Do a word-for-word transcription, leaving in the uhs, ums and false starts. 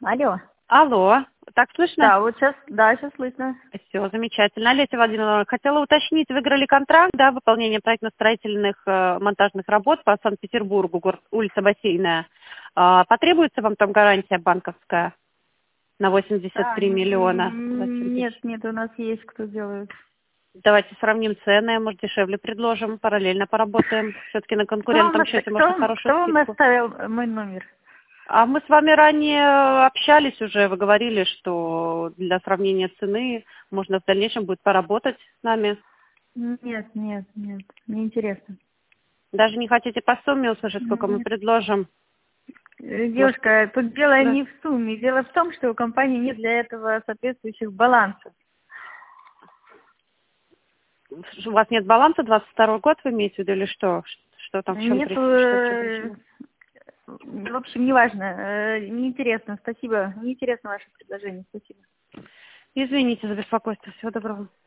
Алло. Алло, так слышно? Да, вот сейчас, да, сейчас слышно. Все, замечательно. Олеся Владимировна, хотела уточнить, выиграли контракт, да, выполнение проектно-строительных э, монтажных работ по Санкт-Петербургу, город, улица Бассейная. А, потребуется вам там гарантия банковская на восемьдесят Да, три миллиона? м, нет, нет, у нас есть кто делает. Давайте сравним цены, может, дешевле предложим, параллельно поработаем. Все-таки на Кто вам, конкурентном оста- счете кто, можно вам- хорошую кто вам скидку. оставил мой номер? А мы с вами ранее общались уже, вы говорили, что для сравнения цены можно в дальнейшем будет поработать с нами. Нет, нет, нет, не интересно. Даже не хотите по сумме услышать, сколько мы Нет. предложим? Э, Может, Девушка, тут дело да. не в сумме. Дело в том, что у компании нет для этого соответствующих балансов. У вас нет баланса, двадцать второй год вы имеете в виду, или что? Что там, в чем Нету, причина? Что, что э, причина? в общем, неважно. Э, Неинтересно, спасибо. Неинтересно ваше предложение, спасибо. Извините за беспокойство. Всего доброго.